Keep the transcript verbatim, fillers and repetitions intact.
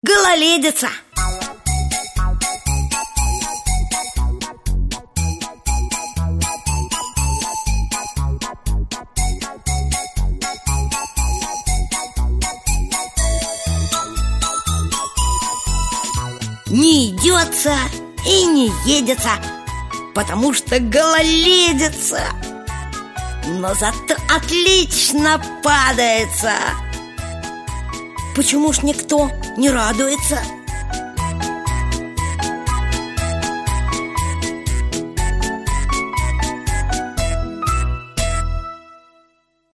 Гололедица. Не идется и не едется, потому что гололедица. Но зато отлично падается. Почему ж никто не радуется?